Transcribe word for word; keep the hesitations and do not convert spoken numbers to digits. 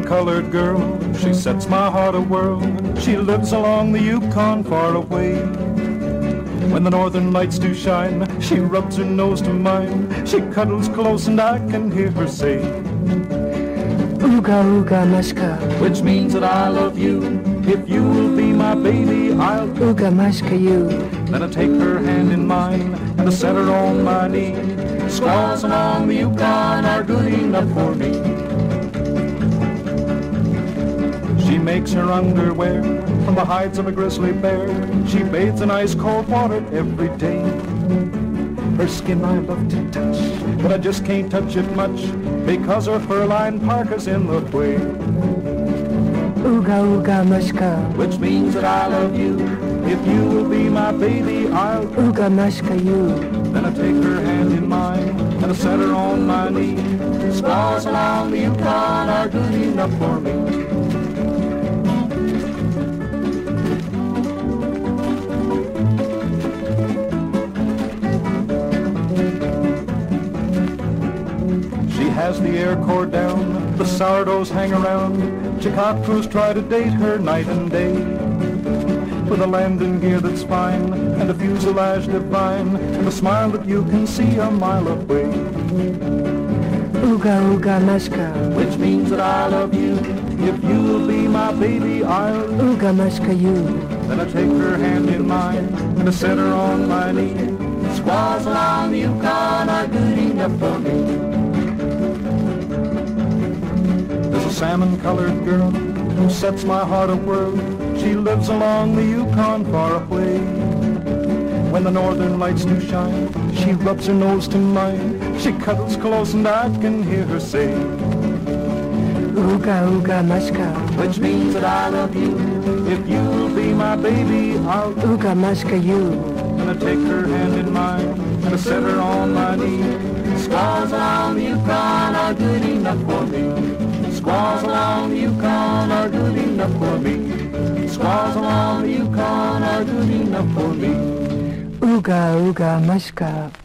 salmon-colored girl, she sets my heart a-whirl. She lives along the Yukon far away. When the northern lights do shine, she rubs her nose to mine. She cuddles close and I can hear her say, Ooga ooga mashka, which means that I love you. If you will be my baby, I'll ooga mashka you. Then I take her hand in mine and I set her on my knee. Squaws along the Yukon are good enough for me. She makes her underwear from the hides of a grizzly bear. She bathes in ice cold water every day. Her skin I love to touch, but I just can't touch it much because her fur-lined parka's in the way. Ooga ooga mashka, Which means that I love you. If you will be my baby, I'll ooga mashka you. Then I take her hand in mine and I set her on my knee. Squaws along the Yukon are good enough for me. She has the air core down, the sourdoughs hang around. Chickatroos try to date her night and day. With a landing gear that's fine, and a fuselage divine, and a smile that you can see a mile away. Ooga ooga mashka, Which means that I love you. If you will be my baby, I'll ooga mashka you. Then I take her hand in mine, and I set her on my knee. Squaws along the Yukon are good enough for me. There's a salmon-colored girl who sets my heart a-whirl. She lives along the Yukon far away. When the northern lights do shine, she rubs her nose to mine. She cuddles close and I can hear her say, Ooga ooga mashka, which means that I love you. If you'll be my baby, I'll ooga mashka you. And I take her hand in mine and I set her on my knee. Squaws along the Yukon are good enough for me. Squaws along the Yukon are good enough for me. Squaws along the Yukon are good enough for me. Ooga ooga mashka.